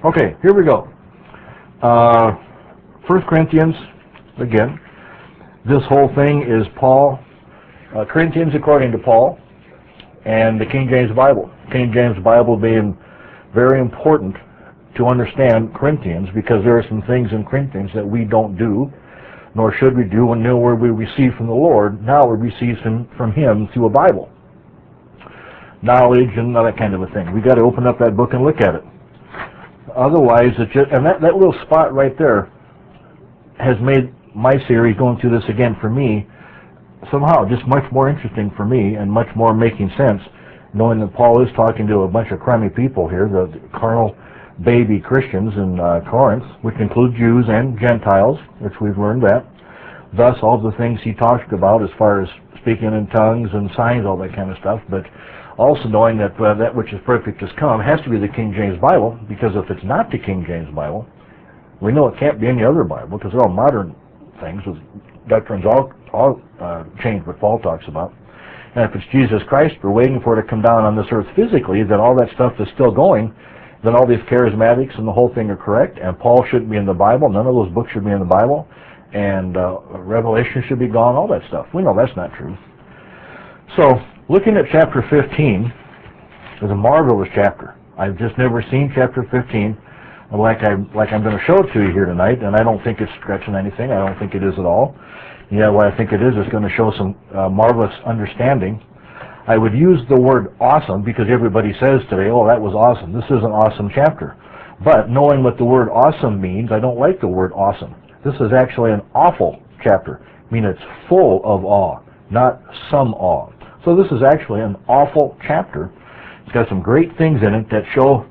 Okay, here we go. 1 Corinthians, again. This whole thing is Paul, Corinthians according to Paul, and the King James Bible. King James Bible being very important to understand Corinthians, because there are some things in Corinthians that we don't do, nor should we do, and where we receive from the Lord. Now we receive from Him through a Bible. Knowledge and all that kind of a thing. We got to open up that book and look at it. Otherwise, it's just, and that little spot right there has made my series going through this again for me somehow just much more interesting for me and much more making sense, knowing that Paul is talking to a bunch of crummy people here, the carnal baby Christians in Corinth, which include Jews and Gentiles, which we've learned that. Thus, all the things he talks about as far as speaking in tongues and signs, all that kind of stuff, but also knowing that that which is perfect has come has to be the King James Bible, because if it's not the King James Bible, we know it can't be any other Bible, because they're all modern things with doctrines all change what Paul talks about. And if it's Jesus Christ, we're waiting for it to come down on this earth physically, then all that stuff is still going, then all these charismatics and the whole thing are correct, and Paul shouldn't be in the Bible, none of those books should be in the Bible, and Revelation should be gone, all that stuff. We know that's not true. So, looking at chapter 15 is a marvelous chapter. I've just never seen chapter 15 like I'm going to show it to you here tonight, and I don't think it's stretching anything. I don't think it is at all. Yeah, what I think it is going to show some marvelous understanding. I would use the word awesome because everybody says today, oh, that was awesome. This is an awesome chapter. But knowing what the word awesome means, I don't like the word awesome. This is actually an awful chapter. I mean, it's full of awe, not some awe. So this is actually an awful chapter. It's got some great things in it that show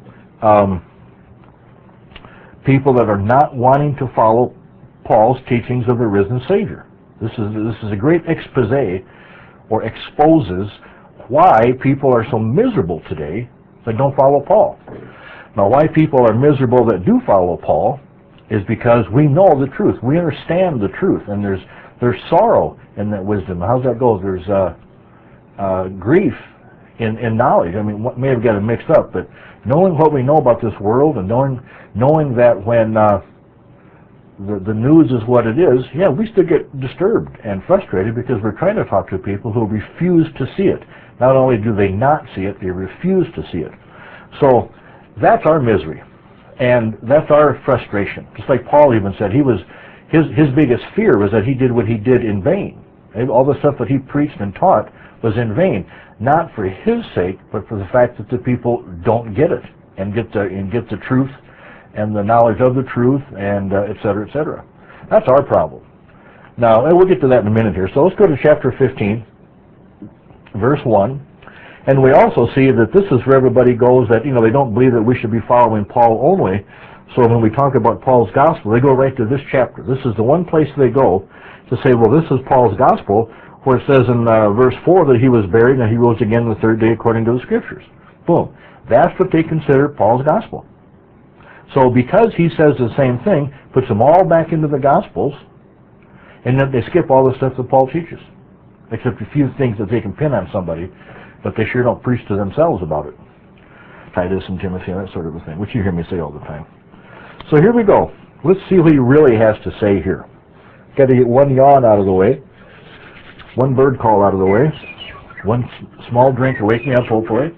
people that are not wanting to follow Paul's teachings of the risen Savior. This is a great expose, or exposes why people are so miserable today that don't follow Paul. Now, why people are miserable that do follow Paul is because we know the truth. We understand the truth, and there's sorrow in that wisdom. How's that go? There's grief in knowledge. I mean, may have got it mixed up, but knowing what we know about this world and knowing that when the news is what it is, yeah, we still get disturbed and frustrated because we're trying to talk to people who refuse to see it. Not only do they not see it, they refuse to see it. So that's our misery, and that's our frustration. Just like Paul even said, his biggest fear was that he did what he did in vain. All the stuff that he preached and taught was in vain, not for his sake, but for the fact that the people don't get it and get the truth and the knowledge of the truth, and et cetera, et cetera. That's our problem. Now, and we'll get to that in a minute here. So let's go to chapter 15, verse 1. And we also see that this is where everybody goes that, they don't believe that we should be following Paul only. So when we talk about Paul's gospel, they go right to this chapter. This is the one place they go to say, well, this is Paul's gospel, where it says in verse 4 that he was buried and he rose again the third day according to the Scriptures. Boom. That's what they consider Paul's gospel. So because he says the same thing, puts them all back into the Gospels, and then they skip all the stuff that Paul teaches, except a few things that they can pin on somebody, but they sure don't preach to themselves about it. Titus and Timothy and that sort of a thing, which you hear me say all the time. So here we go. Let's see what he really has to say here. Got to get one yawn out of the way, one bird call out of the way, one small drink to wake me up, hopefully,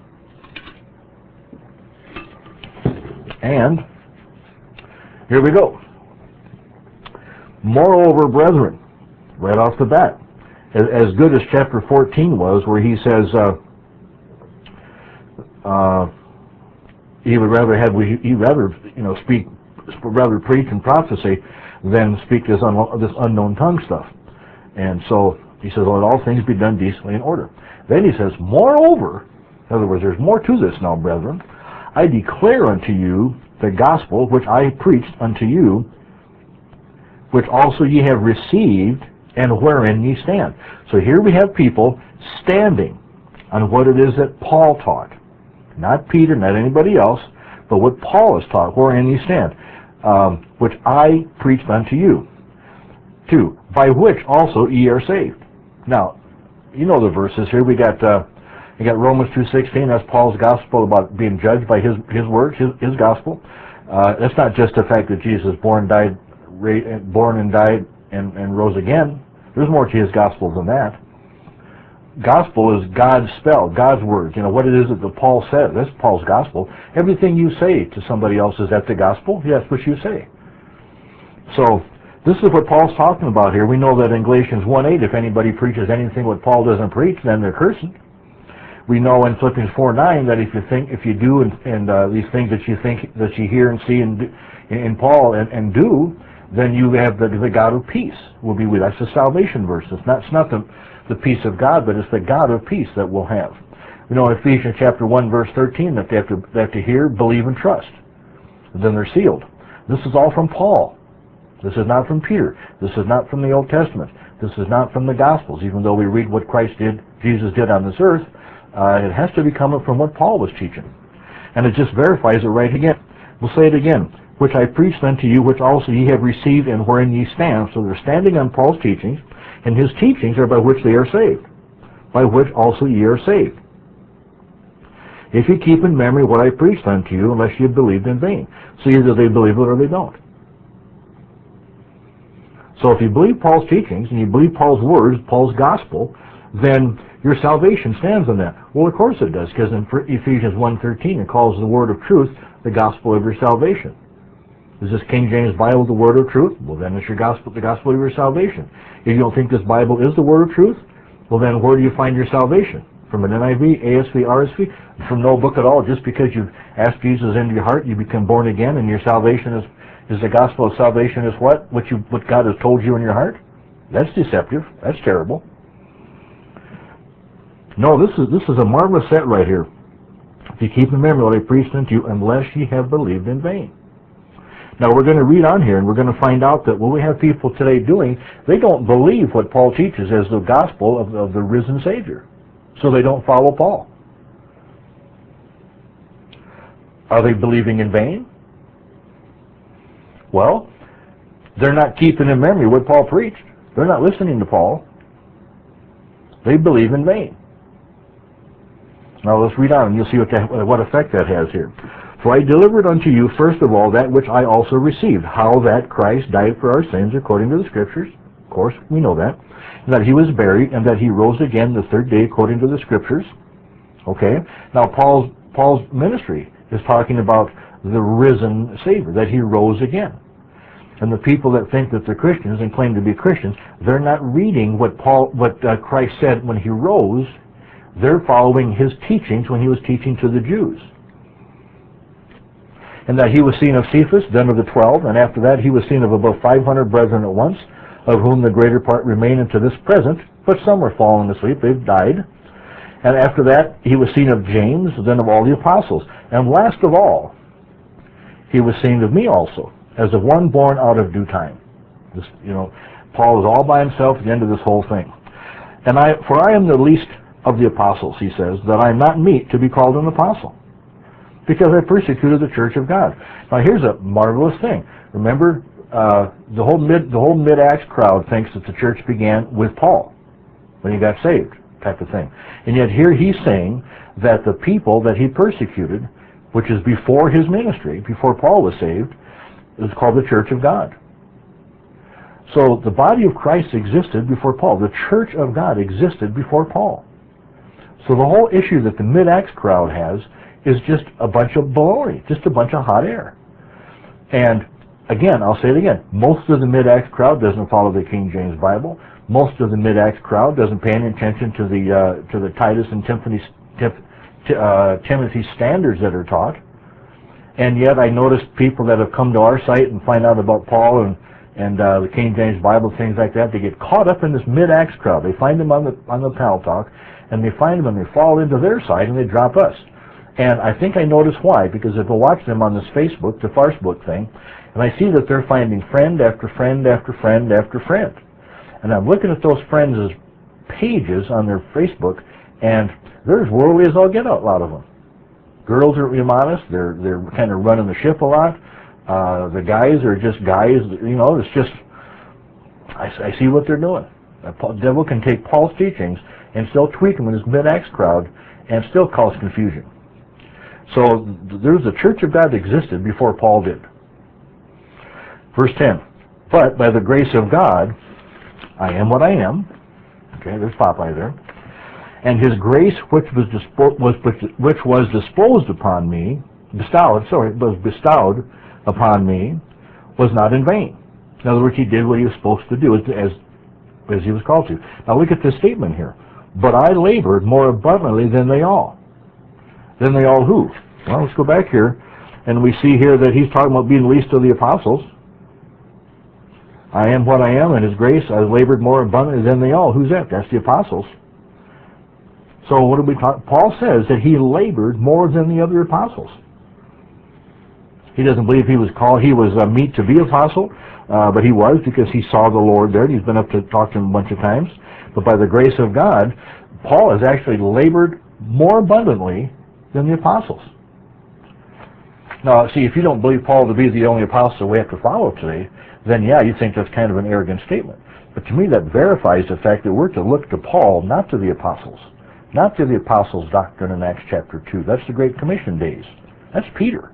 and here we go. Moreover, brethren, right off the bat, as good as chapter 14 was, where he says he would rather preach and prophecy than speak this unknown tongue stuff. And so he says, let all things be done decently in order. Then he says, moreover, in other words, there's more to this now, brethren, I declare unto you the gospel which I preached unto you, which also ye have received, and wherein ye stand. So here we have people standing on what it is that Paul taught. Not Peter, not anybody else, but what Paul has taught, wherein ye stand, which I preached unto you. 2, by which also ye are saved. Now, you know the verses here. We got Romans 2:16. That's Paul's gospel about being judged by his words, his gospel. That's not just the fact that Jesus born and died and rose again. There's more to his gospel than that. Gospel is God's spell, God's word. You know, what it is that Paul says. That's Paul's gospel. Everything you say to somebody else, is that the gospel? Yes, what you say. So this is what Paul's talking about here. We know that in Galatians 1:8, if anybody preaches anything what Paul doesn't preach, then they're cursing. We know in Philippians 4:9 that if you do these things that you think that you hear and see in Paul and do, then you have the God of peace will be with you. That's the salvation verse. It's not the peace of God, but it's the God of peace that we'll have. We know in Ephesians chapter 1 verse 13 that they have to hear, believe, and trust. And then they're sealed. This is all from Paul. This is not from Peter. This is not from the Old Testament. This is not from the Gospels. Even though we read what Jesus did on this earth, it has to be coming from what Paul was teaching. And it just verifies it right again. We'll say it again. Which I preached unto you, which also ye have received, and wherein ye stand. So they're standing on Paul's teachings, and his teachings are by which they are saved, by which also ye are saved. If you keep in memory what I preached unto you, unless you believed in vain. So either they believe it or they don't. So if you believe Paul's teachings, and you believe Paul's words, Paul's gospel, then your salvation stands on that. Well, of course it does, because in Ephesians 1:13 it calls the word of truth the gospel of your salvation. Is this King James Bible the word of truth? Well, then it's the gospel of your salvation. If you don't think this Bible is the word of truth, well, then where do you find your salvation? From an NIV, ASV, RSV? From no book at all. Just because you've asked Jesus into your heart, you become born again, and your salvation is the gospel of salvation is what? What God has told you in your heart? That's deceptive. That's terrible. No, this is a marvelous set right here. If you keep in memory what I preached unto you, unless ye have believed in vain. Now we're going to read on here, and we're going to find out that what we have people today doing, they don't believe what Paul teaches as the gospel of the risen Savior. So they don't follow Paul. Are they believing in vain? Well, they're not keeping in memory what Paul preached. They're not listening to Paul. They believe in vain. Now let's read on, and you'll see what effect that has here. For I delivered unto you first of all that which I also received, how that Christ died for our sins according to the Scriptures. Of course, we know that. And that he was buried, and that he rose again the third day according to the Scriptures. Okay? Now Paul's ministry is talking about the risen Savior, that he rose again. And the people that think that they're Christians and claim to be Christians, they're not reading what Christ said when he rose. They're following his teachings when he was teaching to the Jews. And that he was seen of Cephas, then of the 12, and after that he was seen of above 500 brethren at once, of whom the greater part remain unto this present, but some are fallen asleep, they've died. And after that he was seen of James, then of all the apostles. And last of all, he was seen of me also, as of one born out of due time. This, Paul is all by himself at the end of this whole thing. And for I am the least of the apostles, he says, that I am not meet to be called an apostle, because I persecuted the church of God. Now here's a marvelous thing. Remember, the whole mid-Acts crowd thinks that the church began with Paul when he got saved, type of thing. And yet here he's saying that the people that he persecuted, which is before his ministry, before Paul was saved, is called the church of God. So the body of Christ existed before Paul. The church of God existed before Paul. So the whole issue that the mid-Acts crowd has is just a bunch of baloney, just a bunch of hot air. And again, I'll say it again, most of the mid-Acts crowd doesn't follow the King James Bible. Most of the mid-Acts crowd doesn't pay any attention to the Titus and Timothy standards that are taught. And yet I noticed people that have come to our site and find out about Paul and the King James Bible, things like that, they get caught up in this mid-Acts crowd. They find them on the Pal Talk, and they find them and they fall into their side and they drop us. And I think I notice why, because if I watch them on this Facebook, the Farcebook thing, and I see that they're finding friend after friend after friend after friend. And I'm looking at those friends' pages on their Facebook, and they're as worldly as I'll get out of them. Girls are immodest. They're kind of running the ship a lot. The guys are just guys. It's just, I see what they're doing. The devil can take Paul's teachings and still tweak them in his mid-Acts crowd and still cause confusion. So there's a church of God that existed before Paul did. Verse 10, but by the grace of God, I am what I am. Okay, there's Popeye there. And his grace, which was disposed upon me, was bestowed upon me, was not in vain. In other words, he did what he was supposed to do as he was called to. Now look at this statement here. But I labored more abundantly than they all. Than they all who? Well, let's go back here, and we see here that he's talking about being least of the apostles. I am what I am, and his grace, I labored more abundantly than they all. Who's that? That's the apostles. So what do we talk? Paul says that he labored more than the other apostles. He doesn't believe he was called, he was meet to be apostle, but he was because he saw the Lord there, and he's been up to talk to him a bunch of times. But by the grace of God, Paul has actually labored more abundantly than the apostles. Now, see, if you don't believe Paul to be the only apostle we have to follow today, then yeah, you think that's kind of an arrogant statement. But to me, that verifies the fact that we're to look to Paul, not to the apostles. Not to the apostles' doctrine in Acts chapter 2. That's the Great Commission days. That's Peter.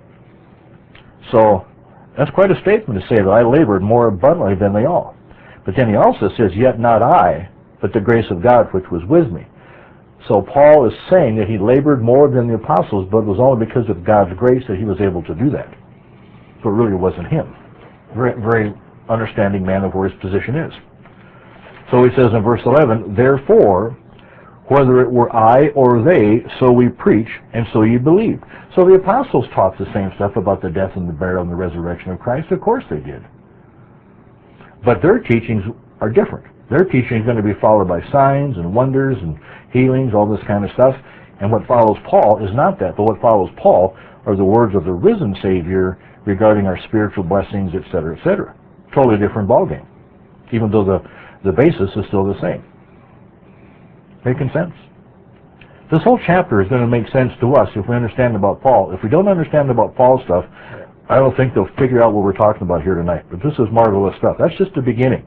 So, that's quite a statement to say that I labored more abundantly than they all. But then he also says, yet not I, but the grace of God which was with me. So Paul is saying that he labored more than the apostles, but it was only because of God's grace that he was able to do that. So it really wasn't him. Very, very understanding man of where his position is. So he says in verse 11, therefore, whether it were I or they, so we preach, and so you believed. So the apostles taught the same stuff about the death and the burial and the resurrection of Christ. Of course they did. But their teachings are different. Their teaching is going to be followed by signs and wonders and healings, all this kind of stuff. And what follows Paul is not that, but what follows Paul are the words of the risen Savior regarding our spiritual blessings, etc., etc. Totally different ballgame, even though the basis is still the same. Making sense? This whole chapter is going to make sense to us if we understand about Paul. If we don't understand about Paul's stuff, I don't think they'll figure out what we're talking about here tonight. But this is marvelous stuff. That's just the beginning.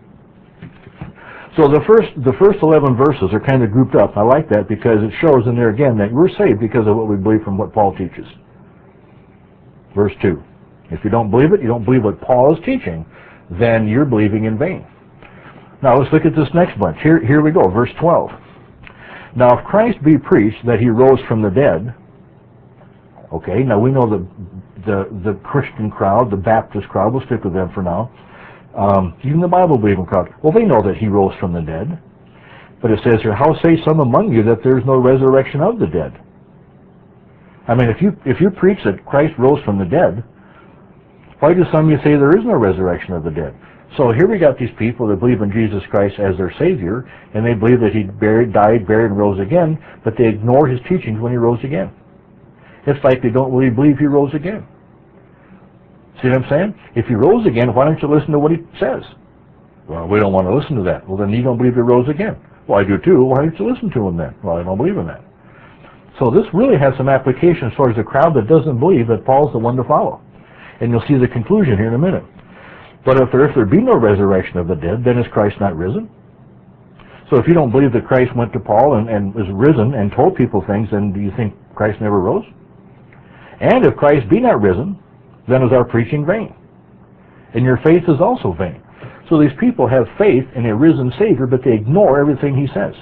So the first 11 verses are kind of grouped up. I like that because it shows in there again that we're saved because of what we believe from what Paul teaches. Verse 2. If you don't believe it, you don't believe what Paul is teaching, then you're believing in vain. Now let's look at this next bunch. Here we go, verse 12. Now if Christ be preached that he rose from the dead, okay, now we know the Christian crowd, the Baptist crowd, we'll stick with them for now, even the Bible-believing crowd, well, they know that he rose from the dead. But it says here, how say some among you that there's no resurrection of the dead? I mean, if you preach that Christ rose from the dead, why do some of you say there is no resurrection of the dead? So here we got these people that believe in Jesus Christ as their Savior, and they believe that he died, buried, and rose again, but they ignore his teachings when he rose again. It's like they don't really believe he rose again. See what I'm saying? If he rose again, why don't you listen to what he says? Well, we don't want to listen to that. Well, then you don't believe he rose again. Well, I do too. Why don't you listen to him then? Well, I don't believe in that. So this really has some application as far as the crowd that doesn't believe that Paul's the one to follow. And you'll see the conclusion here in a minute. But if there be no resurrection of the dead, then is Christ not risen? So if you don't believe that Christ went to Paul and was risen and told people things, then do you think Christ never rose? And if Christ be not risen, then is our preaching vain. And your faith is also vain. So these people have faith in a risen Savior, but they ignore everything he says.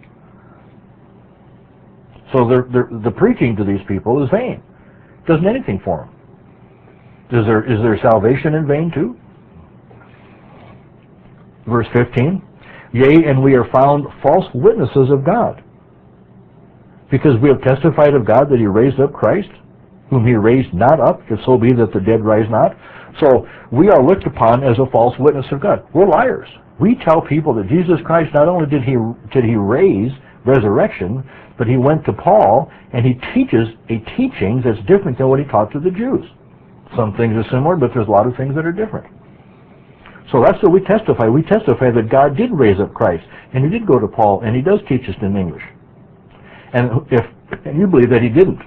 So the preaching to these people is vain. Doesn't anything for them. Is their salvation in vain too? Verse 15, yea, and we are found false witnesses of God, because we have testified of God that he raised up Christ, whom he raised not up, if so be that the dead rise not. So we are looked upon as a false witness of God. We're liars. We tell people that Jesus Christ, not only did he raise resurrection, but he went to Paul and he teaches a teaching that's different than what he taught to the Jews. Some things are similar, but there's a lot of things that are different. So that's what we testify. We testify that God did raise up Christ, and he did go to Paul, and he does teach us in English. And you believe that he didn't.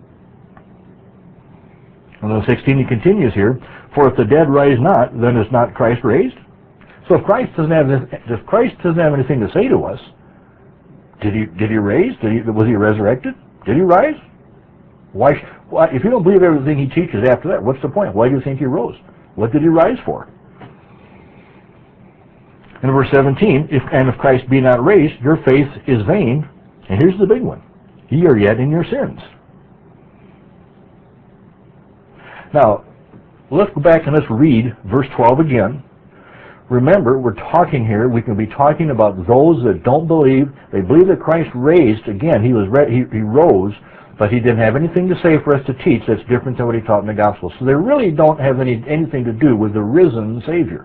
And then 16 he continues here, for if the dead rise not, then is not Christ raised? So if Christ doesn't have anything to say to us, did he raise? Was he resurrected? Did he rise? Why, if you don't believe everything he teaches after that, what's the point? Why do you think he rose? What did he rise for? In verse 17, if Christ be not raised, your faith is vain. And here's the big one. Ye are yet in your sins. Now, let's go back and let's read verse 12 again. Remember, we're talking here, we can be talking about those that don't believe. They believe that Christ raised. Again, he rose, but he didn't have anything to say for us to teach that's different than what he taught in the gospel. So they really don't have anything to do with the risen Savior.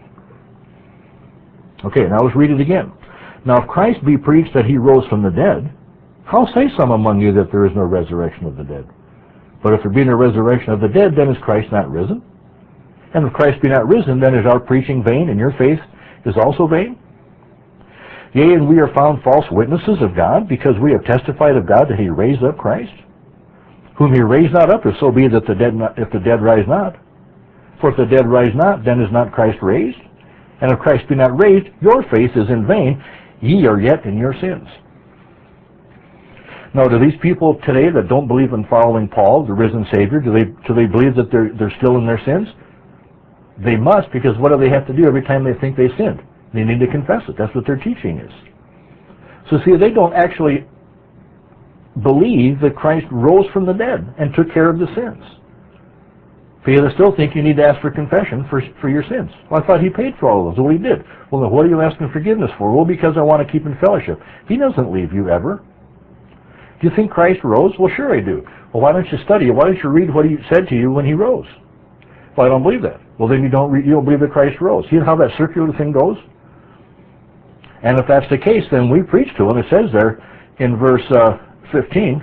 Okay, now let's read it again. Now if Christ be preached that he rose from the dead, how say some among you that there is no resurrection of the dead? But if there be no resurrection of the dead, then is Christ not risen? And if Christ be not risen, then is our preaching vain, and your faith is also vain? Yea, and we are found false witnesses of God, because we have testified of God that he raised up Christ, whom he raised not up, if so be that if the dead rise not. For if the dead rise not, then is not Christ raised? And if Christ be not raised, your faith is in vain. Ye are yet in your sins. Now, do these people today that don't believe in following Paul, the risen Savior, do they believe that they're still in their sins? They must, because what do they have to do every time they think they sinned? They need to confess it. That's what their teaching is. So see, they don't actually believe that Christ rose from the dead and took care of the sins. Because they still think you need to ask for confession for your sins. Well, I thought he paid for all of those. Well, he did. Well, then what are you asking forgiveness for? Well, because I want to keep in fellowship. He doesn't leave you ever. Do you think Christ rose? Well, sure I do. Well, why don't you study it? Why don't you read what he said to you when he rose? Well, I don't believe that. Well, then you don't believe that Christ rose. You know how that circular thing goes? And if that's the case, then we preach to them. It says there in verse 15,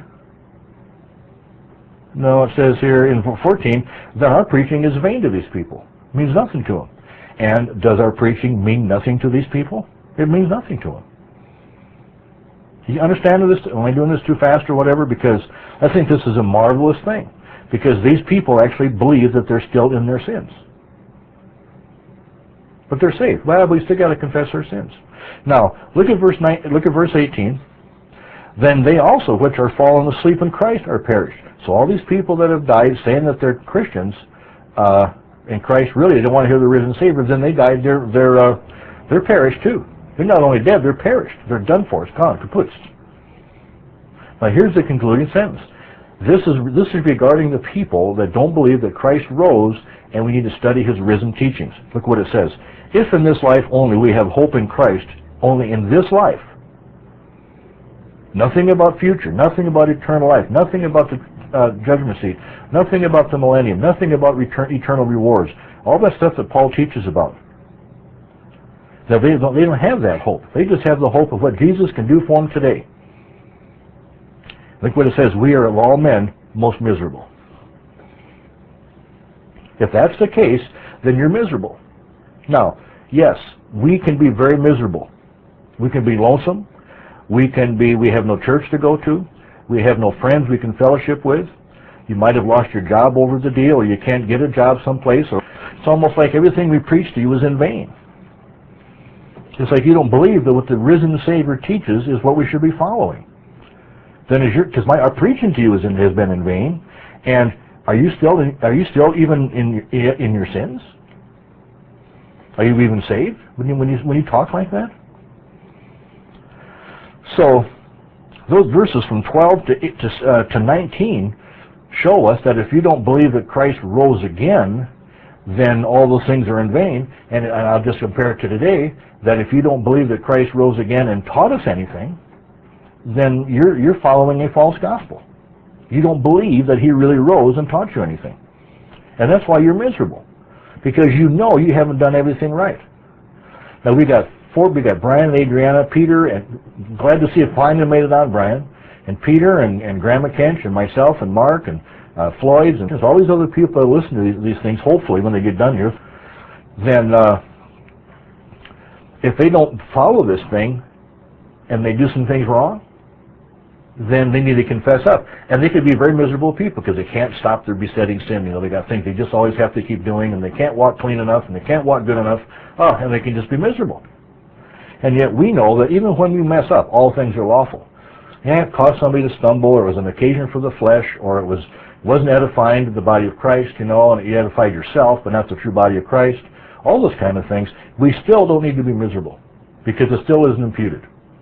no, it says here in 14, that our preaching is vain to these people. It means nothing to them. And does our preaching mean nothing to these people? It means nothing to them. You understand this? Am I doing this too fast or whatever? Because I think this is a marvelous thing. Because these people actually believe that they're still in their sins. But they're saved. Well, we still got to confess our sins. Now, look at verse 18. Then they also, which are fallen asleep in Christ, are perished. So all these people that have died, saying that they're Christians in Christ, really they don't want to hear the risen Savior. Then they died. They're perished too. They're not only dead, they're perished. They're done for. It's gone, kaput. Now here's the concluding sentence. This is regarding the people that don't believe that Christ rose, and we need to study his risen teachings. Look what it says. If in this life only we have hope in Christ, only in this life, nothing about future, nothing about eternal life, nothing about the judgment seat, nothing about the millennium, nothing about eternal rewards, all that stuff that Paul teaches about. Now they don't have that hope. They just have the hope of what Jesus can do for them today. Look what it says, we are of all men most miserable. If that's the case, then you're miserable. Now, yes, we can be very miserable. We can be lonesome. We have no church to go to. We have no friends we can fellowship with. You might have lost your job over the deal, or you can't get a job someplace. Or it's almost like everything we preach to you is in vain. It's like you don't believe that what the risen Savior teaches is what we should be following. Then because our preaching to you has been in vain, and are you still even in your sins? Are you even saved when you talk like that? So those verses from 12 to 19 show us that if you don't believe that Christ rose again, then all those things are in vain. And I'll just compare it to today, that if you don't believe that Christ rose again and taught us anything, then you're following a false gospel. You don't believe that he really rose and taught you anything. And that's why you're miserable, because you know you haven't done everything right. Now we got Brian and Adriana, Peter, and glad to see you finally made it on, Brian, and Peter and Grandma Kench and myself and Mark and Floyd's, and there's all these other people that listen to these things, hopefully, when they get done here. Then if they don't follow this thing and they do some things wrong, then they need to confess up. And they could be very miserable people because they can't stop their besetting sin. They got things they just always have to keep doing, and they can't walk clean enough, and they can't walk good enough, and they can just be miserable. And yet we know that even when we mess up, all things are lawful. Yeah, it caused somebody to stumble, or it was an occasion for the flesh, or it wasn't edifying to the body of Christ, and you edified yourself, but not the true body of Christ. All those kind of things. We still don't need to be miserable, because it still isn't imputed.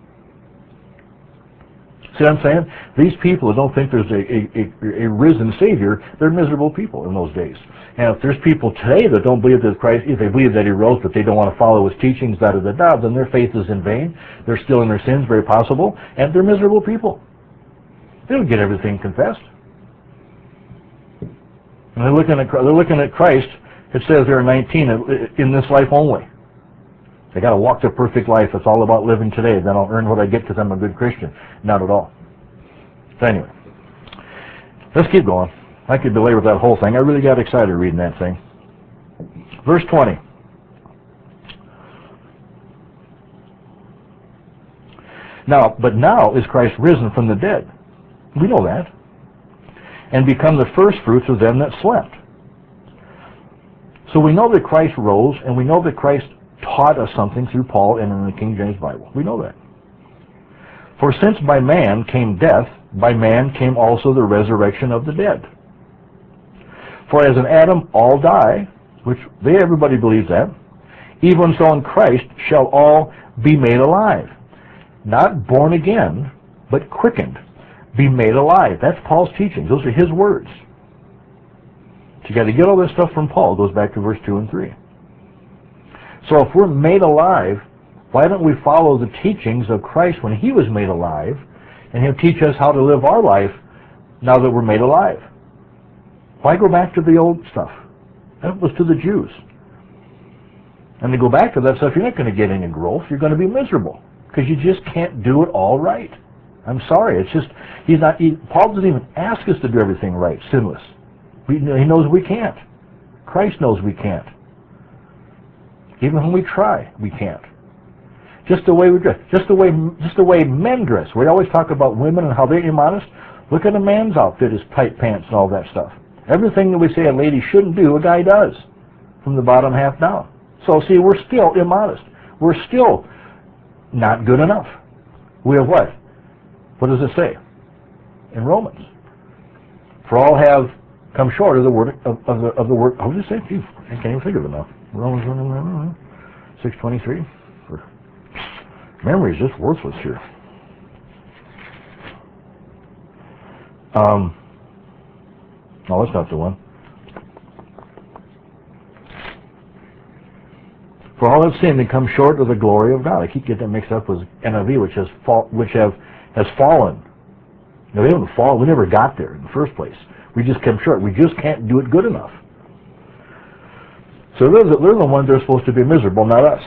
See what I'm saying? These people who don't think there's a risen Savior, they're miserable people in those days. And if there's people today that don't believe that Christ, if they believe that He rose, but they don't want to follow His teachings, then their faith is in vain. They're still in their sins, very possible, and they're miserable people. They don't get everything confessed. And they're looking at Christ. It says there in 19, in this life only. They got to walk the perfect life. It's all about living today. Then I'll earn what I get because I'm a good Christian. Not at all. So anyway, let's keep going. I could belabor that whole thing. I really got excited reading that thing. Verse 20. Now is Christ risen from the dead. We know that. And become the first fruits of them that slept. So we know that Christ rose, and we know that Christ taught us something through Paul and in the King James Bible. We know that. For since by man came death, by man came also the resurrection of the dead. For as in Adam all die, which everybody believes that, even so in Christ shall all be made alive. Not born again, but quickened. Be made alive. That's Paul's teachings. Those are his words. So you got to get all this stuff from Paul. It goes back to verse 2 and 3. So if we're made alive, why don't we follow the teachings of Christ when He was made alive, and He'll teach us how to live our life now that we're made alive? Why go back to the old stuff? That was to the Jews. And to go back to that stuff, you're not going to get any growth. You're going to be miserable because you just can't do it all right. I'm sorry. It's just, Paul doesn't even ask us to do everything right, sinless. He knows we can't. Christ knows we can't. Even when we try, we can't. Just the way we dress, just the way men dress. We always talk about women and how they're immodest. Look at a man's outfit, his tight pants and all that stuff. Everything that we say a lady shouldn't do, a guy does, from the bottom half down. So see, we're still immodest. We're still not good enough. We have what? What does it say in Romans? For all have come short of the word of the word. What did it say? Gee, I can't even think of it now. Romans 6:23. Memory is just worthless here. No, that's not the one. For all have sinned and come short of the glory of God. I keep getting that mixed up with NIV, which has fallen. No, they haven't fallen. We never got there in the first place. We just came short. We just can't do it good enough. So they're the ones that are supposed to be miserable, not us.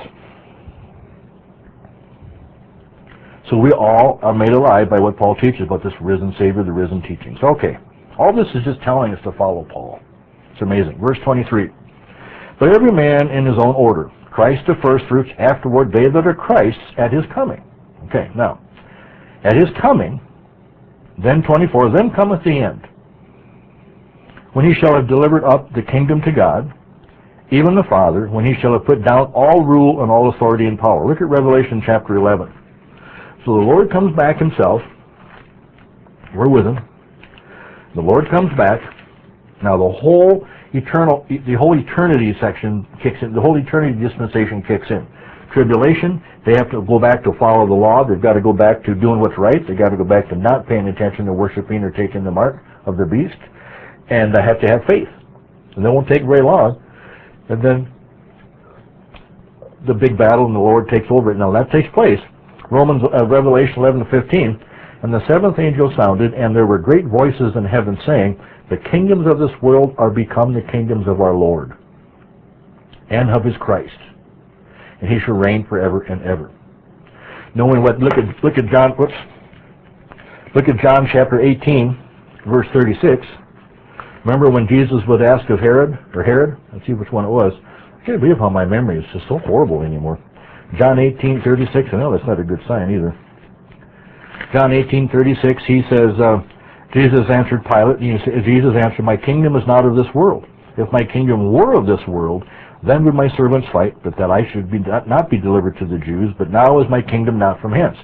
So we all are made alive by what Paul teaches about this risen Savior, the risen teachings. Okay, all this is just telling us to follow Paul. It's amazing. Verse 23. But every man in his own order. Christ the first fruits, afterward they that are Christ's at His coming. Okay, now, at His coming, then 24, then cometh the end, when He shall have delivered up the kingdom to God, even the Father, when He shall have put down all rule and all authority and power. Look at Revelation chapter 11. So the Lord comes back Himself. We're with Him. The Lord comes back. Now the whole eternity section kicks in. The whole eternity dispensation kicks in. Tribulation, they have to go back to follow the law. They've got to go back to doing what's right. They've got to go back to not paying attention to worshiping or taking the mark of the beast. And they have to have faith. And that won't take very long. And then the big battle and the Lord takes over it. Now that takes place. Revelation 11:15. And the seventh angel sounded, and there were great voices in heaven saying, the kingdoms of this world are become the kingdoms of our Lord and of His Christ, and He shall reign forever and ever. Knowing what? Look at John. Whoops. Look at John chapter 18, verse 36. Remember when Jesus would ask of Herod? Let's see which one it was. I can't believe how my memory is just so horrible anymore. John 18:36. I know that's not a good sign either. John 18:36. He says, Jesus answered Pilate. Jesus answered, my kingdom is not of this world. If my kingdom were of this world, then would my servants fight, but that I should not be delivered to the Jews. But now is my kingdom not from hence.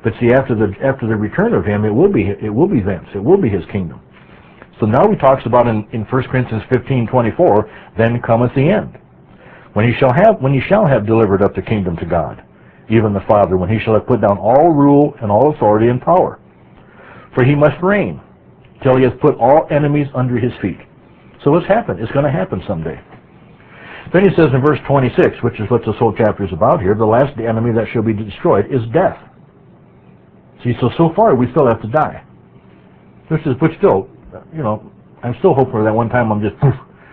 But see, after the return of him, it will be thence. It will be his kingdom. So now he talks about in 1 Corinthians 15:24, then cometh the end, when he shall have delivered up the kingdom to God, even the Father, when he shall have put down all rule and all authority and power. For he must reign till he has put all enemies under his feet. So it's happened. It's going to happen someday. Then he says in verse 26, which is what this whole chapter is about here, the last enemy that shall be destroyed is death. See, so far we still have to die. But still, I'm still hoping for that one time I'm just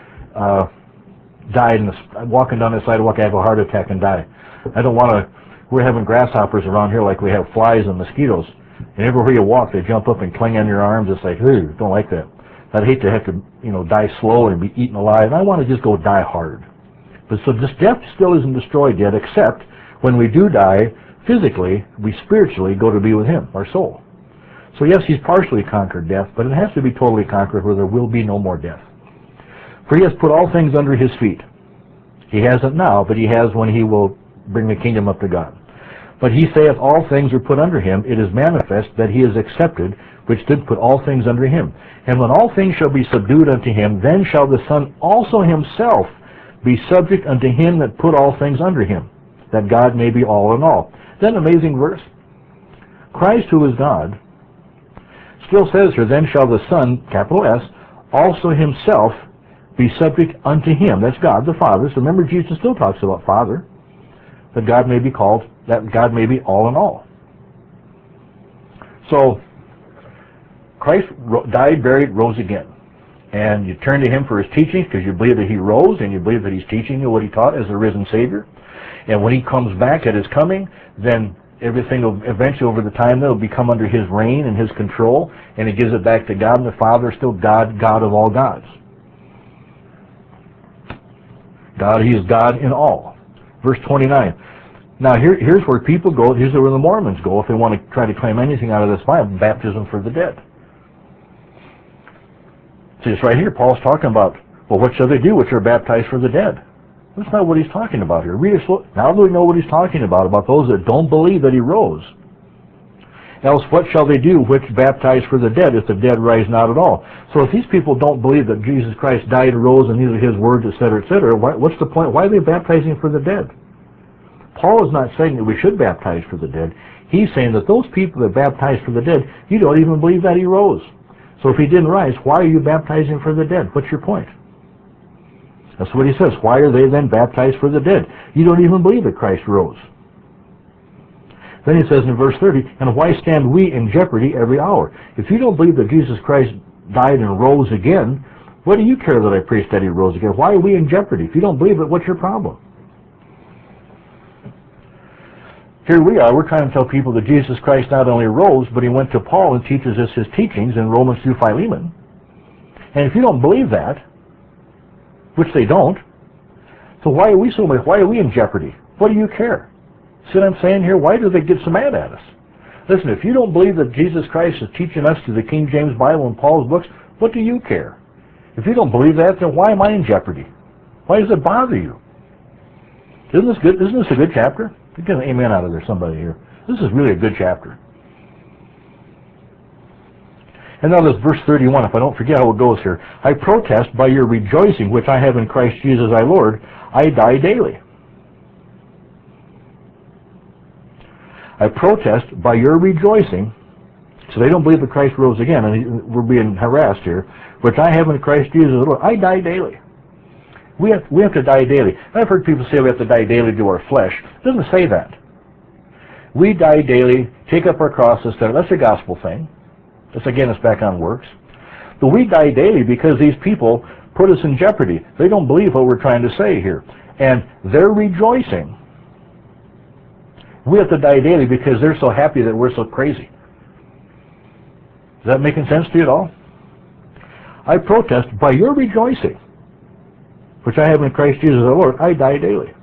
died and walking down the sidewalk, I have a heart attack and die. I don't want to. We're having grasshoppers around here like we have flies and mosquitoes, and everywhere you walk, they jump up and cling on your arms. It's like, ooh, don't like that. I'd hate to have to, die slowly and be eaten alive. And I want to just go die hard. But so this death still isn't destroyed yet, except when we do die physically, we spiritually go to be with him, our soul. So yes, he's partially conquered death, but it has to be totally conquered where there will be no more death. For he has put all things under his feet. He hasn't now, but he has when he will bring the kingdom up to God. But he saith all things are put under him. It is manifest that he is accepted, which did put all things under him. And when all things shall be subdued unto him, then shall the Son also himself be subject unto him that put all things under him, that God may be all in all. Then amazing verse. Christ, who is God, still says here, then shall the Son, capital S, also himself be subject unto him. That's God the Father. So remember, Jesus still talks about Father, that God may be called, that God may be all in all. So Christ died, buried, rose again. And you turn to him for his teachings because you believe that he rose and you believe that he's teaching you what he taught as the risen Savior. And when he comes back at his coming, then everything will eventually over the time that will become under his reign and his control, and he gives it back to God, and the Father is still God, God of all gods. God, he is God in all. Verse 29. Now here's where people go, here's where the Mormons go if they want to try to claim anything out of this Bible, baptism for the dead. See, it's right here, Paul's talking about, well, what shall they do which are baptized for the dead? That's not what he's talking about here. Read it slow. Now that we know what he's talking about those that don't believe that he rose. Else what shall they do which baptize for the dead if the dead rise not at all? So if these people don't believe that Jesus Christ died and rose and these are his words, etc., etc., what's the point? Why are they baptizing for the dead? Paul is not saying that we should baptize for the dead. He's saying that those people that baptize for the dead, you don't even believe that he rose. So if he didn't rise, why are you baptizing for the dead? What's your point? That's what he says. Why are they then baptized for the dead? You don't even believe that Christ rose. Then he says in verse 30, and why stand we in jeopardy every hour? If you don't believe that Jesus Christ died and rose again, what do you care that I preach that he rose again? Why are we in jeopardy? If you don't believe it, what's your problem? Here we are, we're trying to tell people that Jesus Christ not only rose, but he went to Paul and teaches us his teachings in Romans through Philemon. And if you don't believe that, which they don't, so why are we in jeopardy? What do you care? See what I'm saying here? Why do they get so mad at us? Listen, if you don't believe that Jesus Christ is teaching us through the King James Bible and Paul's books, what do you care? If you don't believe that, then why am I in jeopardy? Why does it bother you? Isn't this good? Isn't this a good chapter? Get an amen out of there, somebody here. This is really a good chapter. And now this verse 31, if I don't forget how it goes here. I protest by your rejoicing, which I have in Christ Jesus our Lord, I die daily. I protest by your rejoicing, so they don't believe that Christ rose again, and we're being harassed here, which I have in Christ Jesus our Lord, I die daily. We have to die daily. I've heard people say we have to die daily to our flesh. It doesn't say that. We die daily, take up our crosses, that's a gospel thing. It's back on works. But we die daily because these people put us in jeopardy. They don't believe what we're trying to say here. And they're rejoicing. We have to die daily because they're so happy that we're so crazy. Is that making sense to you at all? I protest by your rejoicing, which I have in Christ Jesus our Lord, I die daily.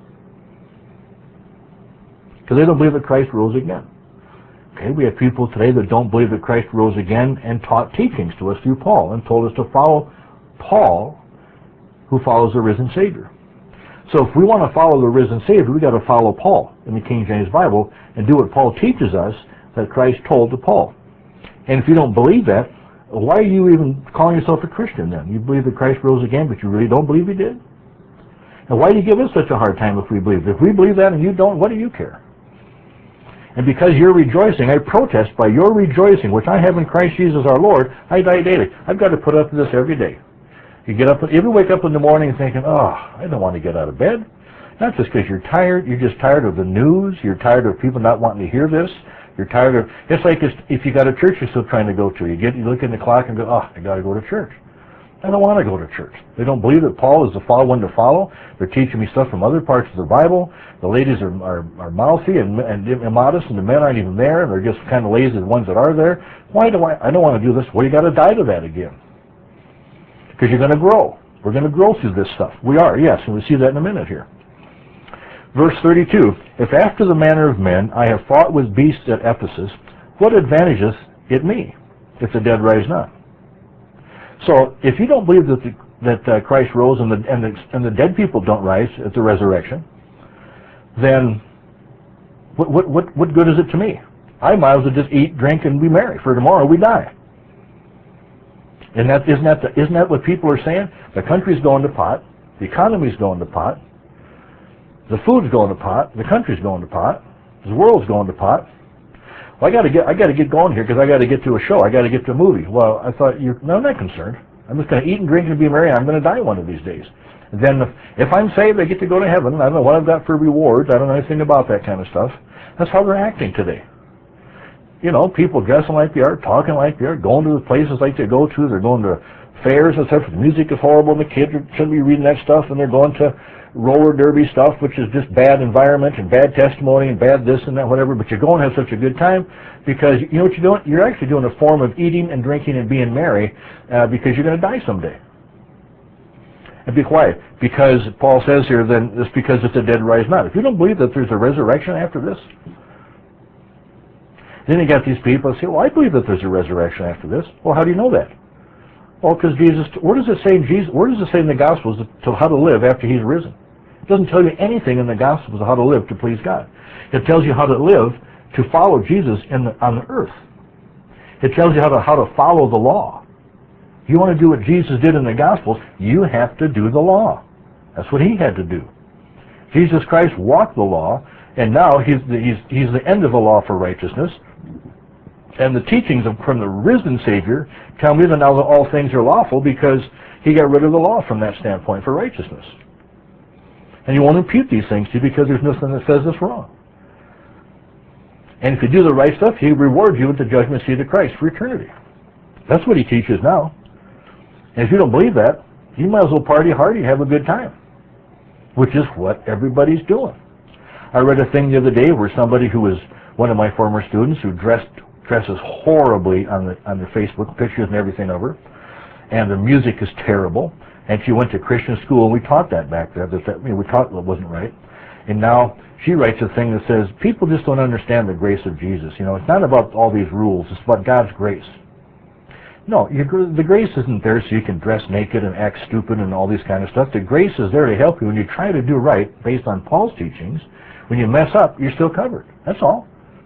Because they don't believe that Christ rose again. Okay, we have people today that don't believe that Christ rose again and taught teachings to us through Paul and told us to follow Paul, who follows the risen Savior. So if we want to follow the risen Savior, we've got to follow Paul in the King James Bible and do what Paul teaches us, that Christ told to Paul. And if you don't believe that, why are you even calling yourself a Christian then? You believe that Christ rose again, but you really don't believe he did? And why do you give us such a hard time if we believe? If we believe that and you don't, what do you care? And because you're rejoicing, I protest by your rejoicing, which I have in Christ Jesus our Lord, I die daily. I've got to put up with this every day. You get up, if you wake up in the morning thinking, oh, I don't want to get out of bed. Not just because you're tired, you're just tired of the news, you're tired of people not wanting to hear this, you're tired of, it's like if you got a church you're still trying to go to. You look in the clock and go, oh, I got to go to church. I don't want to go to church. They don't believe that Paul is the one to follow. They're teaching me stuff from other parts of the Bible. The ladies are mouthy and immodest, and the men aren't even there, and they're just kind of lazy, the ones that are there. Why do I don't want to do this. Well, you got to die to that again. Because you're going to grow. We're going to grow through this stuff. We are, yes, and we'll see that in a minute here. Verse 32, if after the manner of men I have fought with beasts at Ephesus, what advantages it me, if the dead rise not? So, if you don't believe that Christ rose and the dead people don't rise at the resurrection, then what good is it to me? I might as well just eat, drink, and be merry, for tomorrow we die. And isn't that what people are saying? The country's going to pot, the economy's going to pot, the food's going to pot, the country's going to pot, the world's going to pot. Well, I got to get going here because I got to get to a show. I got to get to a movie. Well, I thought no, I'm not concerned. I'm just going to eat and drink and be merry. I'm going to die one of these days. And then if I'm saved, I get to go to heaven. I don't know what I've got for rewards. I don't know anything about that kind of stuff. That's how they're acting today. You know, people dressing like they are, talking like they are, going to the places like they go to. They're going to fairs and stuff. The music is horrible, and the kids shouldn't be reading that stuff, and they're going to roller derby stuff, which is just bad environment and bad testimony and bad this and that, whatever, but you're going to have such a good time because you know what you're doing? You're actually doing a form of eating and drinking and being merry because you're going to die someday. And be quiet, because Paul says here, then it's because if the dead rise not. If you don't believe that there's a resurrection after this, then you got these people who say, well, I believe that there's a resurrection after this. Well, how do you know that? Well, because Jesus, where does it say in the Gospels to how to live after he's risen? It doesn't tell you anything in the Gospels of how to live to please God. It tells you how to live to follow Jesus on the earth. It tells you how to follow the law. If you want to do what Jesus did in the Gospels, you have to do the law. That's what he had to do. Jesus Christ walked the law, and now he's the end of the law for righteousness. And the teachings from the risen Savior tell me that now all things are lawful because he got rid of the law from that standpoint for righteousness. And he won't impute these things to you because there's nothing that says it's wrong. And if you do the right stuff, he rewards you with the judgment seat of Christ for eternity. That's what he teaches now. And if you don't believe that, you might as well party hard and have a good time, which is what everybody's doing. I read a thing the other day where somebody who was one of my former students who dresses horribly on the Facebook, pictures and everything of her, and the music is terrible. And she went to Christian school, and we taught that back there. We taught it wasn't right. And now she writes a thing that says people just don't understand the grace of Jesus. You know, it's not about all these rules. It's about God's grace. No, the grace isn't there so you can dress naked and act stupid and all this kind of stuff. The grace is there to help you when you try to do right based on Paul's teachings. When you mess up, you're still covered. That's all.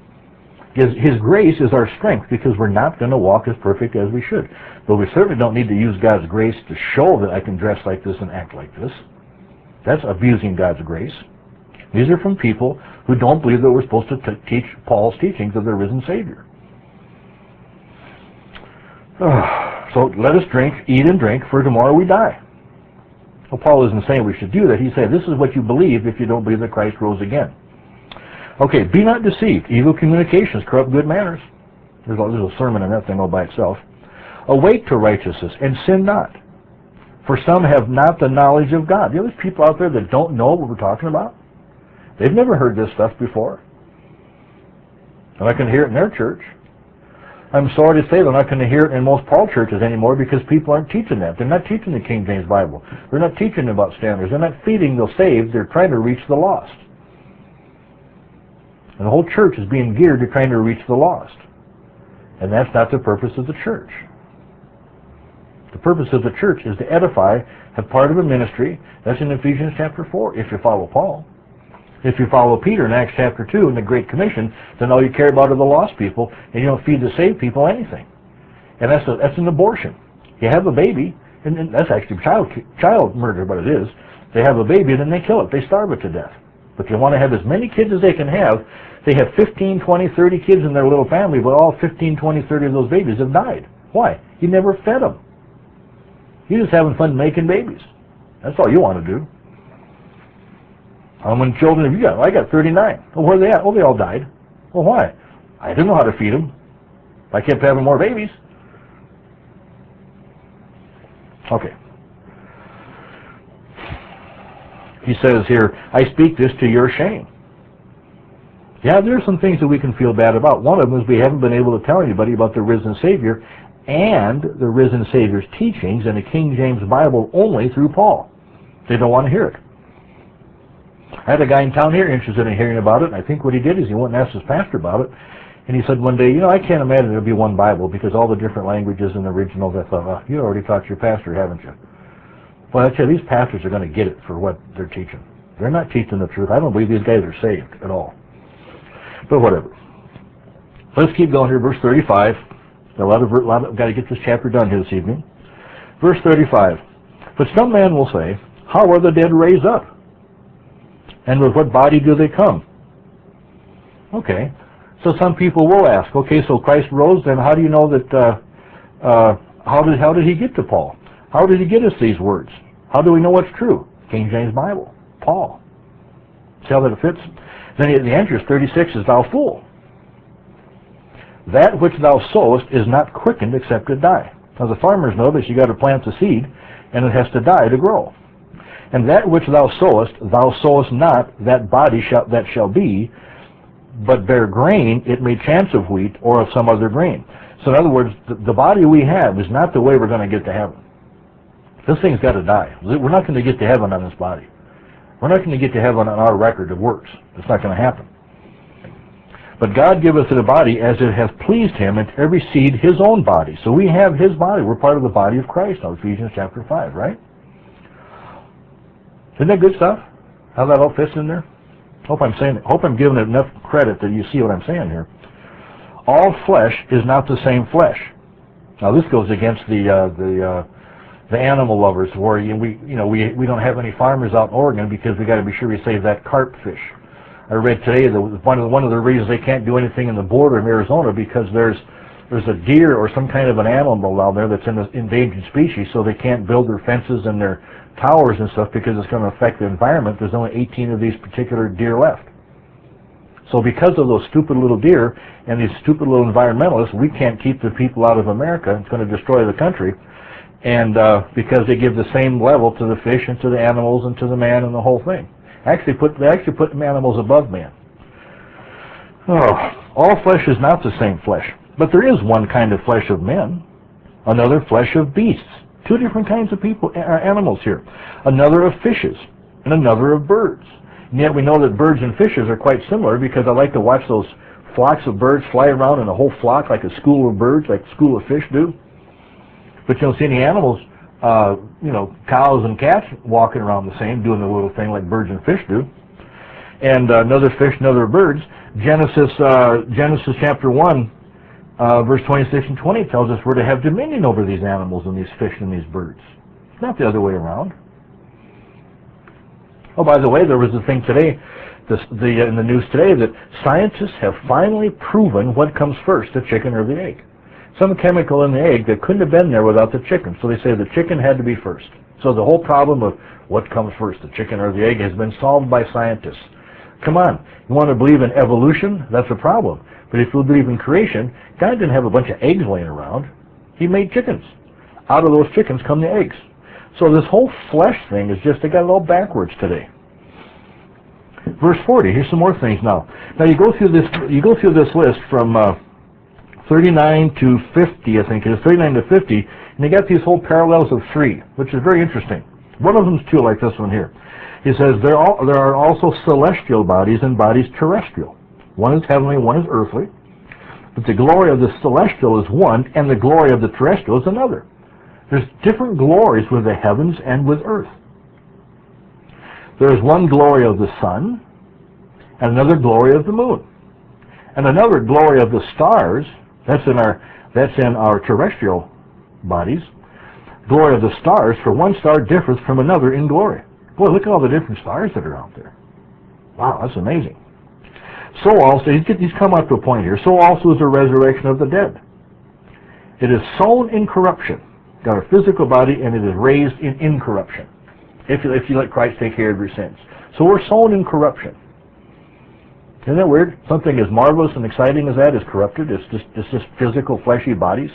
His grace is our strength because we're not going to walk as perfect as we should. But we certainly don't need to use God's grace to show that I can dress like this and act like this. That's abusing God's grace. These are from people who don't believe that we're supposed to teach Paul's teachings of the risen Savior. So let us eat and drink, for tomorrow we die. Well, Paul isn't saying we should do that. He's saying this is what you believe if you don't believe that Christ rose again. Okay, be not deceived. Evil communications corrupt good manners. There's a sermon on that thing all by itself. Awake to righteousness and sin not. For some have not the knowledge of God. You know, there's people out there that don't know what we're talking about. They've never heard this stuff before. And I can hear it in their church. I'm sorry to say they're not going to hear it in most Paul churches anymore because people aren't teaching that. They're not teaching the King James Bible. They're not teaching about standards. They're not feeding the saved. They're trying to reach the lost. And the whole church is being geared to trying to reach the lost. And that's not the purpose of the church. The purpose of the church is to edify, have part of a ministry. That's in Ephesians chapter 4, if you follow Paul. If you follow Peter in Acts chapter 2 in the Great Commission, then all you care about are the lost people, and you don't feed the saved people anything. And that's an abortion. You have a baby, and that's actually child murder, but it is. They have a baby, and then they kill it. They starve it to death. But they want to have as many kids as they can have. They have 15, 20, 30 kids in their little family, but all 15, 20, 30 of those babies have died. Why? You never fed them. You're just having fun making babies. That's all you want to do. How many children have you got? Well, I got 39. Well, where are they at? Well, they all died. Well, why? I didn't know how to feed them. I kept having more babies. Okay. He says here, I speak this to your shame. Yeah, there are some things that we can feel bad about. One of them is we haven't been able to tell anybody about the risen Savior and the risen Savior's teachings in the King James Bible only through Paul. They don't want to hear it. I had a guy in town here interested in hearing about it, and I think what he did is he went and asked his pastor about it, and he said one day, I can't imagine there'll be one Bible because all the different languages and originals. I thought, you already talked to your pastor, haven't you? Well, I tell you, these pastors are going to get it for what they're teaching. They're not teaching the truth. I don't believe these guys are saved at all. But whatever. Let's keep going here. Verse 35. I've got to get this chapter done here this evening. Verse 35. But some man will say, how are the dead raised up? And with what body do they come? Okay. So some people will ask, okay, so Christ rose, then how do you know that, how did he get to Paul? How did he get us these words? How do we know what's true? King James Bible. Paul. See how that fits? Then the answer is 36 is, thou fool. That which thou sowest is not quickened except it die. Now the farmers know that you got to plant the seed, and it has to die to grow. And that which thou sowest not, that body that shall be, but bear grain, it may chance of wheat or of some other grain. So in other words, the body we have is not the way we're going to get to heaven. This thing's got to die. We're not going to get to heaven on this body. We're not going to get to heaven on our record of works. It's not going to happen. But God giveth to the body as it hath pleased him, and to every seed his own body. So we have his body. We're part of the body of Christ, now Ephesians chapter 5, right? Isn't that good stuff? How that all fits in there? Hope I'm giving it enough credit that you see what I'm saying here. All flesh is not the same flesh. Now this goes against the animal lovers, where we don't have any farmers out in Oregon because we got to be sure we save that carp fish. I read today that one of the reasons they can't do anything in the border of Arizona because there's a deer or some kind of an animal down there that's an endangered species, so they can't build their fences and their towers and stuff because it's going to affect the environment. There's only 18 of these particular deer left. So because of those stupid little deer and these stupid little environmentalists, we can't keep the people out of America. It's going to destroy the country. And because they give the same level to the fish and to the animals and to the man and the whole thing. They actually put animals above man. All flesh is not the same flesh, but there is one kind of flesh of men, another flesh of beasts. Two different kinds of animals here. Another of fishes, and another of birds. And yet we know that birds and fishes are quite similar because I like to watch those flocks of birds fly around in a whole flock like a school of birds, like a school of fish do. But you don't see any animals, cows and cats walking around the same, doing the little thing like birds and fish do. And another fish, another birds. Genesis chapter 1, verse 26 and 20 tells us we're to have dominion over these animals and these fish and these birds. It's not the other way around. Oh, by the way, there was a thing today, in the news today, that scientists have finally proven what comes first, the chicken or the egg. Some chemical in the egg that couldn't have been there without the chicken. So they say the chicken had to be first. So the whole problem of what comes first, the chicken or the egg, has been solved by scientists. Come on, you want to believe in evolution? That's a problem. But if you believe in creation, God didn't have a bunch of eggs laying around. He made chickens. Out of those chickens come the eggs. So this whole flesh thing is just, they got it all backwards today. Verse 40, here's some more things now. Now you go through this list from 39 to 50, I think it is, 39 to 50, and you got these whole parallels of three, which is very interesting. One of them is two, like this one here. He says there are also celestial bodies and bodies terrestrial. One is heavenly, one is earthly. But the glory of the celestial is one, and the glory of the terrestrial is another. There's different glories with the heavens and with earth. There is one glory of the sun, and another glory of the moon, and another glory of the stars. That's in our terrestrial bodies. Glory of the stars, for one star differeth from another in glory. Boy, look at all the different stars that are out there. Wow, that's amazing. So also, he's come up to a point here, so also is the resurrection of the dead. It is sown in corruption, got a physical body, and it is raised in incorruption, if you let Christ take care of your sins. So we're sown in corruption. Isn't that weird? Something as marvelous and exciting as that is corrupted. It's just physical, fleshy bodies.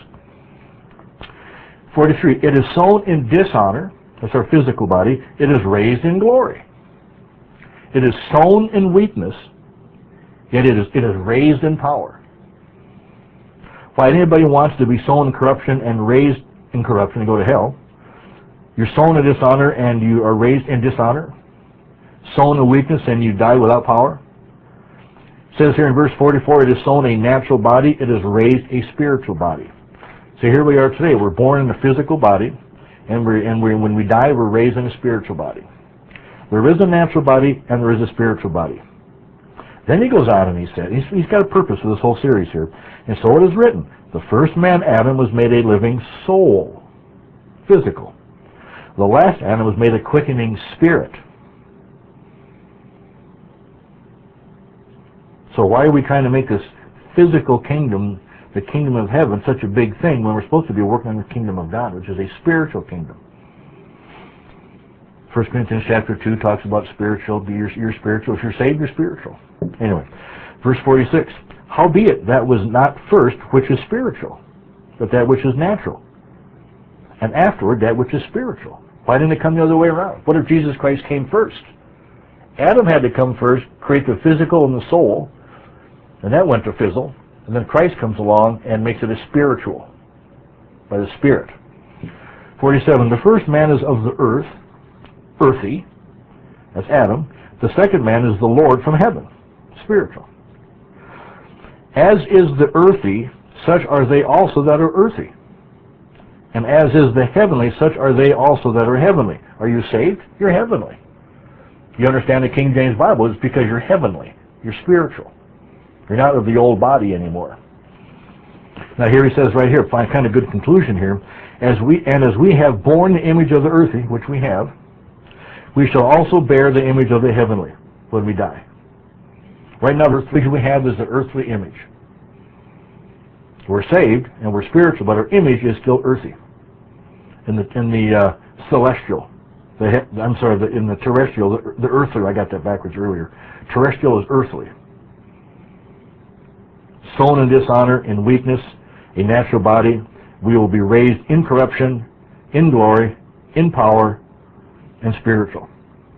43, it is sown in dishonor. That's our physical body. It is raised in glory. It is sown in weakness, yet it is raised in power. Why anybody wants to be sown in corruption and raised in corruption and go to hell? You're sown in dishonor and you are raised in dishonor. Sown in weakness and you die without power. It says here in verse 44, it is sown a natural body, it is raised a spiritual body. So here we are today. We're born in a physical body, and when we die, we're raised in a spiritual body. There is a natural body, and there is a spiritual body. Then he goes on and he said, he's got a purpose for this whole series here. And so it is written, the first man, Adam, was made a living soul, physical. The last Adam was made a quickening spirit. So why are we trying to make this physical kingdom, the kingdom of heaven, such a big thing when we're supposed to be working on the kingdom of God, which is a spiritual kingdom? 1 Corinthians chapter 2 talks about spiritual. You're spiritual. If you're saved, you're spiritual. Anyway, verse 46. Howbeit that was not first which is spiritual, but that which is natural, and afterward that which is spiritual. Why didn't it come the other way around? What if Jesus Christ came first? Adam had to come first, create the physical and the soul, and that went to fizzle. And then Christ comes along and makes it a spiritual, by the Spirit. 47. The first man is of the earth, earthy, that's Adam. The second man is the Lord from heaven, spiritual. As is the earthy, such are they also that are earthy. And as is the heavenly, such are they also that are heavenly. Are you saved? You're heavenly. You understand the King James Bible, it's because you're heavenly. You're spiritual. You're not of the old body anymore. Now here he says right here, find kind of good conclusion here. As we have borne the image of the earthy, which we have, we shall also bear the image of the heavenly when we die. Right now, the earthly we have is the earthly image. We're saved and we're spiritual, but our image is still earthy. In the celestial, in the terrestrial, the earthly. I got that backwards earlier. Terrestrial is earthly. Sown in dishonor, in weakness, a natural body, we will be raised in corruption, in glory, in power, and spiritual.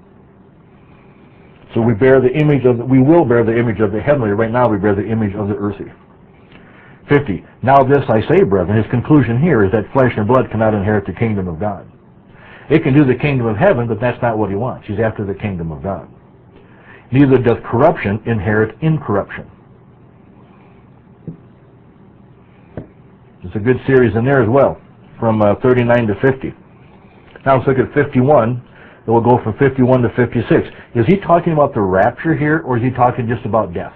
So we will bear the image of the heavenly. Right now we bear the image of the earthy. 50. Now this I say, brethren, his conclusion here is that flesh and blood cannot inherit the kingdom of God. It can do the kingdom of heaven, but that's not what he wants. He's after the kingdom of God. Neither doth corruption inherit incorruption. It's a good series in there as well, from 39 to 50. Now let's look at 51, and we'll go from 51 to 56. Is he talking about the rapture here, or is he talking just about death?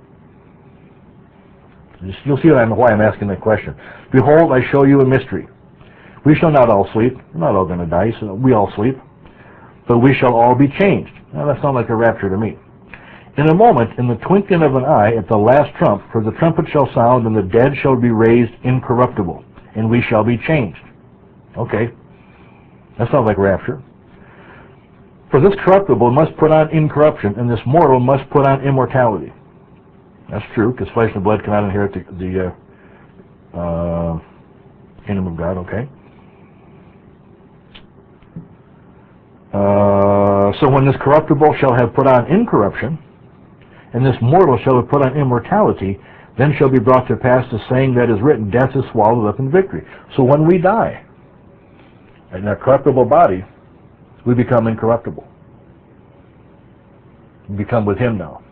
You'll see why I'm asking that question. Behold, I show you a mystery. We shall not all sleep. We're not all going to die, so we all sleep. But we shall all be changed. Now that sounds like a rapture to me. In a moment, in the twinkling of an eye, at the last trump, for the trumpet shall sound, and the dead shall be raised incorruptible, and we shall be changed. Okay, that sounds like rapture. For this corruptible must put on incorruption, and this mortal must put on immortality. That's true, because flesh and blood cannot inherit the kingdom of God, okay? So when this corruptible shall have put on incorruption, and this mortal shall have put on immortality, then shall be brought to pass the saying that is written, death is swallowed up in victory. So when we die, in our corruptible body, we become incorruptible. We become with him now.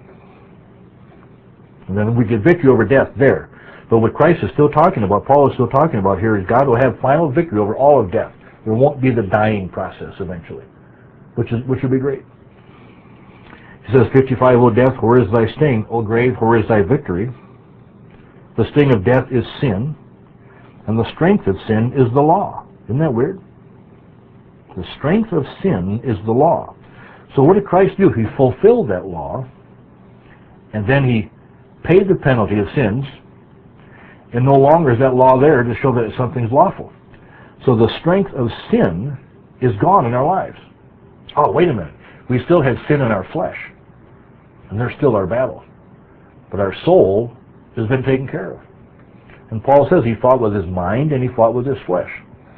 And then we get victory over death there. But what Christ is still talking about, Paul is still talking about here, is God will have final victory over all of death. There won't be the dying process eventually, which would be great. He says, 55, O death, where is thy sting? O grave, where is thy victory? The sting of death is sin, and the strength of sin is the law. Isn't that weird? The strength of sin is the law. So what did Christ do? He fulfilled that law, and then he paid the penalty of sins, and no longer is that law there to show that something's lawful. So the strength of sin is gone in our lives. Oh, wait a minute. We still have sin in our flesh, and there's still our battle. But our soul has been taken care of. And Paul says he fought with his mind and he fought with his flesh.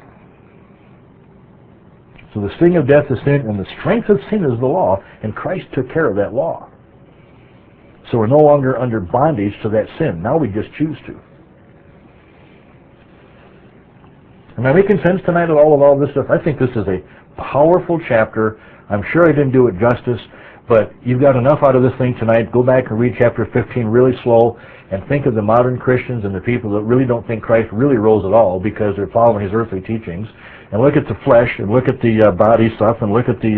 So the sting of death is sin, and the strength of sin is the law, and Christ took care of that law. So we're no longer under bondage to that sin. Now we just choose to. Am I making sense tonight at all with all this stuff? I think this is a powerful chapter. I'm sure I didn't do it justice, but you've got enough out of this thing tonight. Go back and read chapter 15 really slow and think of the modern Christians and the people that really don't think Christ really rose at all because they're following his earthly teachings. And look at the flesh and look at the body stuff and look at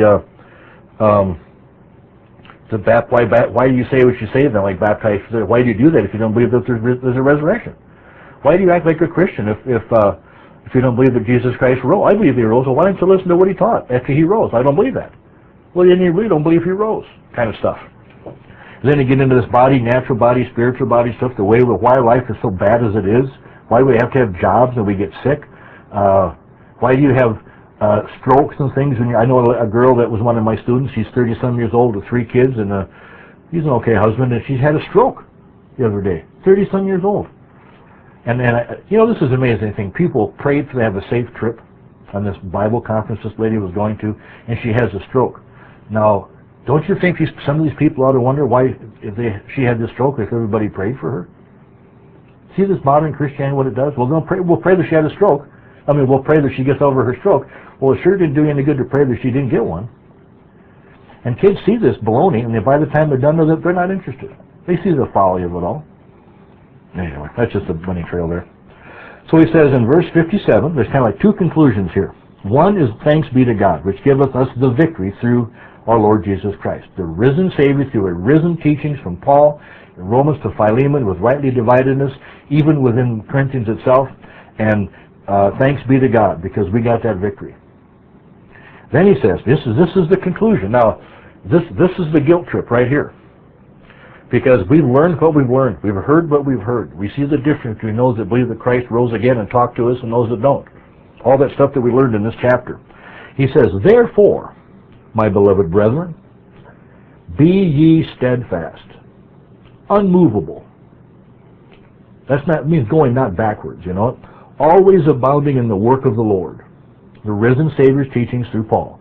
why do you say what you say then, like baptized? Why do you do that if you don't believe that there's a resurrection? Why do you act like a Christian if you don't believe that Jesus Christ rose? I believe he rose, so why don't you listen to what he taught after he rose? I don't believe that. Well, then you really don't believe he rose, kind of stuff. And then you get into this body, natural body, spiritual body stuff, the way why life is so bad as it is, why we have to have jobs and we get sick, why do you have strokes and things? I know a girl that was one of my students, she's 30-some years old with 3 kids, and he's an okay husband, and she's had a stroke the other day, 30-some years old. And this is an amazing thing. People prayed to have a safe trip on this Bible conference this lady was going to, and she has a stroke. Now, don't you think some of these people ought to wonder why she had this stroke if everybody prayed for her? See this modern Christianity, what it does? Well, we'll pray that she had a stroke. We'll pray that she gets over her stroke. Well, it sure didn't do any good to pray that she didn't get one. And kids see this baloney, and by the time they're done with it, they're not interested. They see the folly of it all. Anyway, that's just a bunny trail there. So he says in verse 57, there's kind of like 2 conclusions here. One is thanks be to God, which giveth us the victory through our Lord Jesus Christ. The risen Savior through a risen teachings from Paul, in Romans to Philemon, with rightly dividedness, even within Corinthians itself. And thanks be to God, because we got that victory. Then he says, this is the conclusion. Now, this is the guilt trip right here. Because we've learned what we've learned. We've heard what we've heard. We see the difference between those that believe that Christ rose again and talked to us and those that don't. All that stuff that we learned in this chapter. He says, therefore, my beloved brethren, be ye steadfast, unmovable. That means going not backwards, always abounding in the work of the Lord, the risen Savior's teachings through Paul.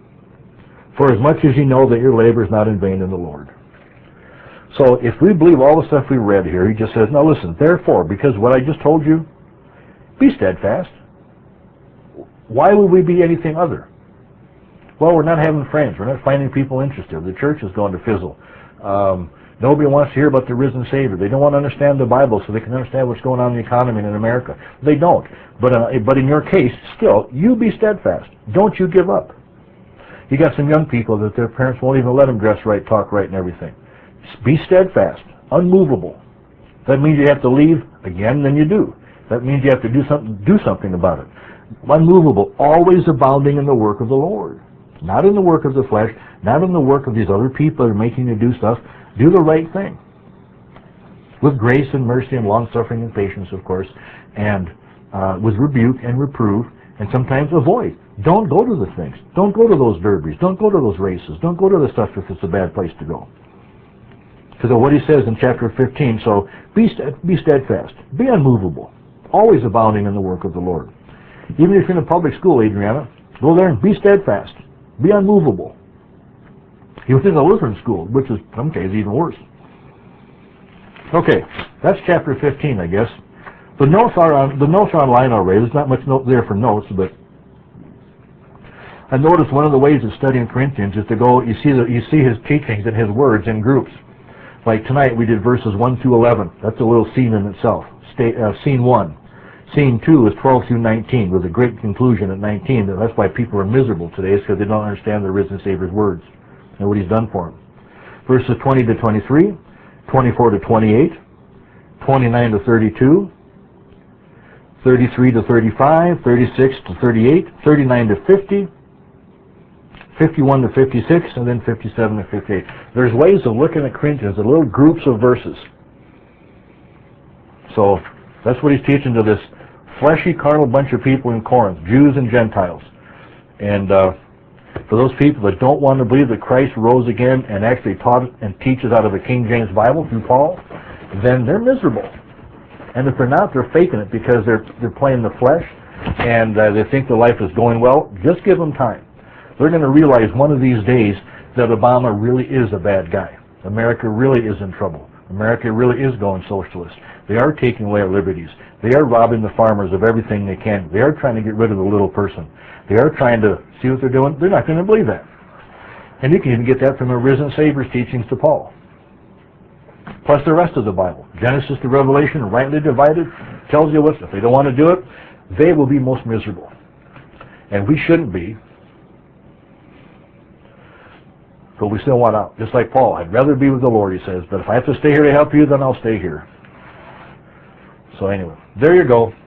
For as much as ye know that your labor is not in vain in the Lord. So if we believe all the stuff we read here, he just says, now listen, therefore, because what I just told you, be steadfast. Why would we be anything other? Well, we're not having friends. We're not finding people interested. The church is going to fizzle. Nobody wants to hear about the risen Savior. They don't want to understand the Bible so they can understand what's going on in the economy and in America. They don't. But in your case, still, you be steadfast. Don't you give up. You got some young people that their parents won't even let them dress right, talk right, and everything. Be steadfast, unmovable. That means you have to leave again than you do. That means you have to do something about it. Unmovable, always abounding in the work of the Lord. Not in the work of the flesh, not in the work of these other people that are making you do stuff. Do the right thing. With grace and mercy and long-suffering and patience, of course, and with rebuke and reprove, and sometimes avoid. Don't go to the things. Don't go to those derbies. Don't go to those races. Don't go to the stuff if it's a bad place to go. Because of what he says in chapter 15, so be steadfast, be unmovable, always abounding in the work of the Lord. Even if you're in a public school, Adriana, go there and be steadfast, be unmovable. He was in a Lutheran school, which is, in some cases, even worse. Okay, that's chapter 15, I guess. The notes are online already. There's not much note there for notes, but I noticed one of the ways of studying Corinthians is to go, you see his teachings and his words in groups. Like tonight we did verses 1 through 11. That's a little scene in itself. Scene 1. Scene 2 is 12 through 19 with a great conclusion at 19. That's why people are miserable today, is because they don't understand the risen Savior's words and what he's done for them. Verses 20 to 23, 24 to 28, 29 to 32, 33 to 35, 36 to 38, 39 to 50, 51 to 56, and then 57 to 58. There's ways of looking at Corinthians, the little groups of verses. So that's what he's teaching to this fleshy, carnal bunch of people in Corinth, Jews and Gentiles. And for those people that don't want to believe that Christ rose again and actually taught and teaches out of the King James Bible through Paul, then they're miserable. And if they're not, they're faking it because they're playing the flesh and they think their life is going well. Just give them time. They're going to realize one of these days that Obama really is a bad guy. America really is in trouble. America really is going socialist. They are taking away our liberties. They are robbing the farmers of everything they can. They are trying to get rid of the little person. They are trying to see what they're doing. They're not going to believe that. And you can even get that from a risen Savior's teachings to Paul. Plus the rest of the Bible. Genesis to Revelation, rightly divided, tells you what, if they don't want to do it, they will be most miserable. And we shouldn't be. But we still want out. Just like Paul, I'd rather be with the Lord, he says. But if I have to stay here to help you, then I'll stay here. So anyway, there you go.